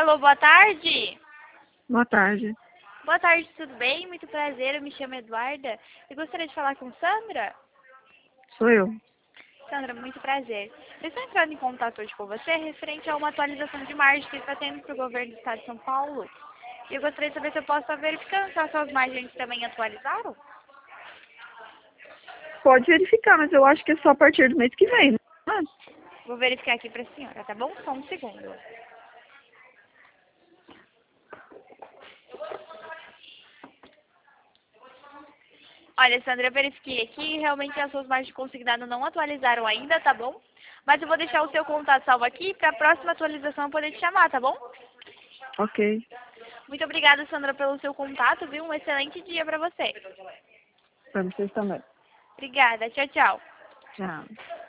Alô, boa tarde. Boa tarde. Boa tarde, tudo bem? Muito prazer, eu me chamo Eduarda. Eu gostaria de falar com Sandra. Sou eu. Sandra, muito prazer. Eu estou entrando em contato hoje com você referente a uma atualização de margem que está tendo para o governo do estado de São Paulo. E eu gostaria de saber se eu posso estar verificando se as suas margens também atualizaram. Pode verificar, mas eu acho que é só a partir do mês que vem, né? Vou verificar aqui para a senhora, tá bom? Só um segundo. Olha, Sandra, eu verifiquei aqui, realmente as suas margens de consignado não atualizaram ainda, tá bom? Mas eu vou deixar o seu contato salvo aqui para a próxima atualização eu poder te chamar, tá bom? Ok. Muito obrigada, Sandra, pelo seu contato, viu? Um excelente dia para você. Para vocês também. Obrigada, tchau, tchau. Tchau.